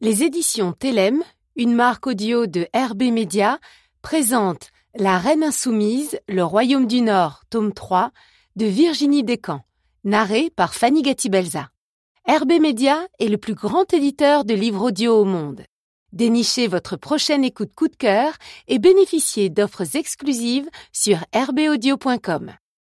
Les éditions Télème, une marque audio de RB Media, présentent La Reine Insoumise, le Royaume du Nord, tome 3, de Virginie Descamps, narré par Fanny Gatti-Belza. RB Media est le plus grand éditeur de livres audio au monde. Dénichez votre prochaine écoute coup de cœur et bénéficiez d'offres exclusives sur rbaudio.com.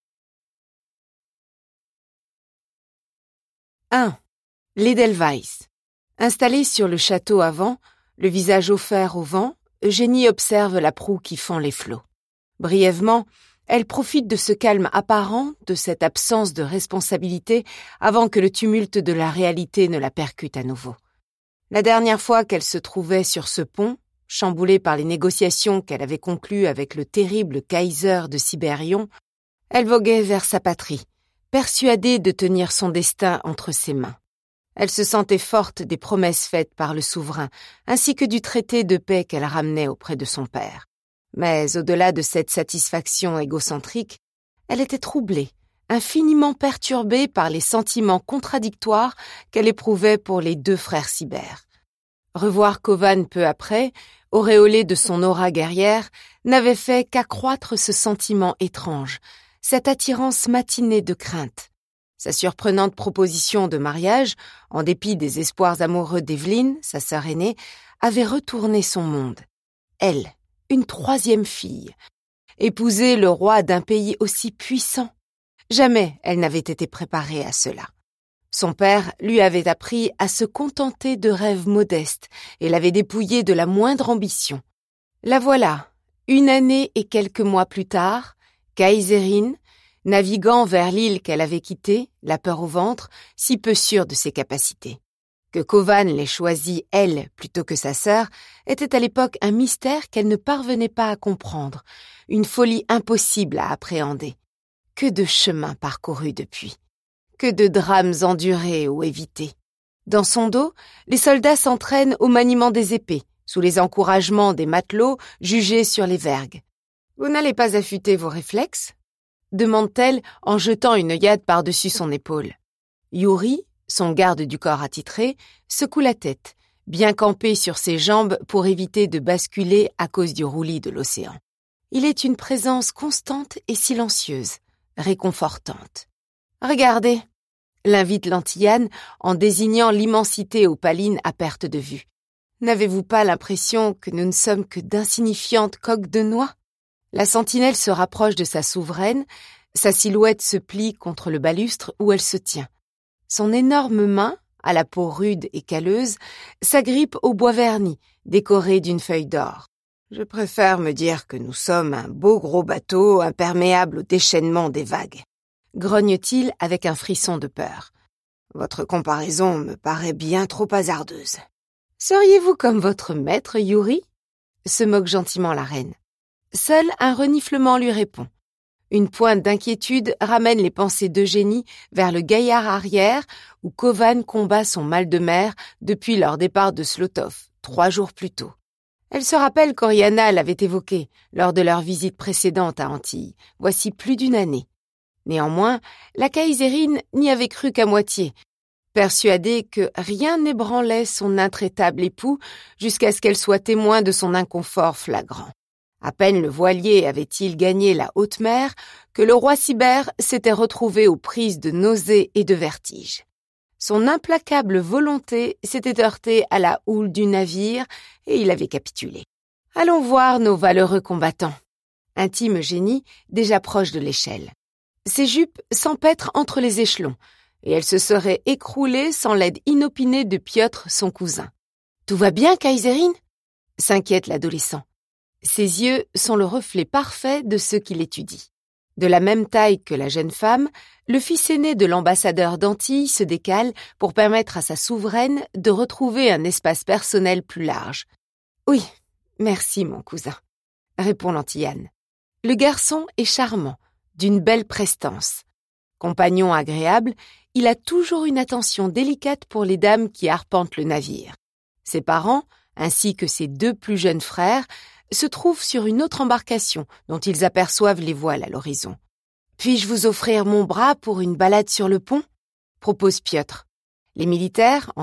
1. L'Edelweiss. Installée sur le château avant, le visage offert au vent, Eugénie observe la proue qui fend les flots. Brièvement, elle profite de ce calme apparent, de cette absence de responsabilité, avant que le tumulte de la réalité ne la percute à nouveau. La dernière fois qu'elle se trouvait sur ce pont, chamboulée par les négociations qu'elle avait conclues avec le terrible Kaiser de Sibérion, elle voguait vers sa patrie, persuadée de tenir son destin entre ses mains. Elle se sentait forte des promesses faites par le souverain, ainsi que du traité de paix qu'elle ramenait auprès de son père. Mais au-delà de cette satisfaction égocentrique, elle était troublée, infiniment perturbée par les sentiments contradictoires qu'elle éprouvait pour les deux frères Sibert. Revoir Kovan peu après, auréolé de son aura guerrière, n'avait fait qu'accroître ce sentiment étrange, cette attirance matinée de crainte. Sa surprenante proposition de mariage, en dépit des espoirs amoureux d'Evelyne, sa sœur aînée, avait retourné son monde. Elle, une troisième fille, épouser le roi d'un pays aussi puissant. Jamais elle n'avait été préparée à cela. Son père lui avait appris à se contenter de rêves modestes et l'avait dépouillée de la moindre ambition. La voilà, une année et quelques mois plus tard, Kaiserine, naviguant vers l'île qu'elle avait quittée, la peur au ventre, si peu sûre de ses capacités. Que Kovan l'ait choisie, elle, plutôt que sa sœur, était à l'époque un mystère qu'elle ne parvenait pas à comprendre, une folie impossible à appréhender. Que de chemins parcourus depuis, que de drames endurés ou évités. Dans son dos, les soldats s'entraînent au maniement des épées, sous les encouragements des matelots jugés sur les vergues. « Vous n'allez pas affûter vos réflexes ?» demande-t-elle en jetant une œillade par-dessus son épaule. Yuri, son garde du corps attitré, secoue la tête, bien campé sur ses jambes pour éviter de basculer à cause du roulis de l'océan. Il est une présence constante et silencieuse, réconfortante. « Regardez !» l'invite l'Antillane en désignant l'immensité opaline à perte de vue. « N'avez-vous pas l'impression que nous ne sommes que d'insignifiantes coques de noix ?» La sentinelle se rapproche de sa souveraine, sa silhouette se plie contre le balustre où elle se tient. Son énorme main, à la peau rude et calleuse, s'agrippe au bois verni, décoré d'une feuille d'or. « Je préfère me dire que nous sommes un beau gros bateau imperméable au déchaînement des vagues. » grogne-t-il avec un frisson de peur. « Votre comparaison me paraît bien trop hasardeuse. »« Seriez-vous comme votre maître, Yuri ?» se moque gentiment la reine. Seul un reniflement lui répond. Une pointe d'inquiétude ramène les pensées d'Eugénie vers le gaillard arrière où Kovan combat son mal de mer depuis leur départ de Slotov, 3 jours plus tôt. Elle se rappelle qu'Oriana l'avait évoqué lors de leur visite précédente à Antilles, voici plus d'1 année. Néanmoins, la Kaiserine n'y avait cru qu'à moitié, persuadée que rien n'ébranlait son intraitable époux jusqu'à ce qu'elle soit témoin de son inconfort flagrant. À peine le voilier avait-il gagné la haute mer que le roi Sibert s'était retrouvé aux prises de nausées et de vertiges. Son implacable volonté s'était heurtée à la houle du navire et il avait capitulé. « Allons voir nos valeureux combattants », intime Eugénie, déjà proche de l'échelle. Ses jupes s'empêtrent entre les échelons et elle se serait écroulée sans l'aide inopinée de Piotr, son cousin. « Tout va bien, Kaiserine ?» s'inquiète l'adolescent. Ses yeux sont le reflet parfait de ceux qu'il étudie. De la même taille que la jeune femme, le fils aîné de l'ambassadeur d'Antilles se décale pour permettre à sa souveraine de retrouver un espace personnel plus large. « Oui, merci mon cousin », répond l'Antillane. Le garçon est charmant, d'une belle prestance. Compagnon agréable, il a toujours une attention délicate pour les dames qui arpentent le navire. Ses parents, ainsi que ses 2 plus jeunes frères, se trouvent sur une autre embarcation dont ils aperçoivent les voiles à l'horizon. « Puis-je vous offrir mon bras pour une balade sur le pont ?» propose Piotr. Les militaires,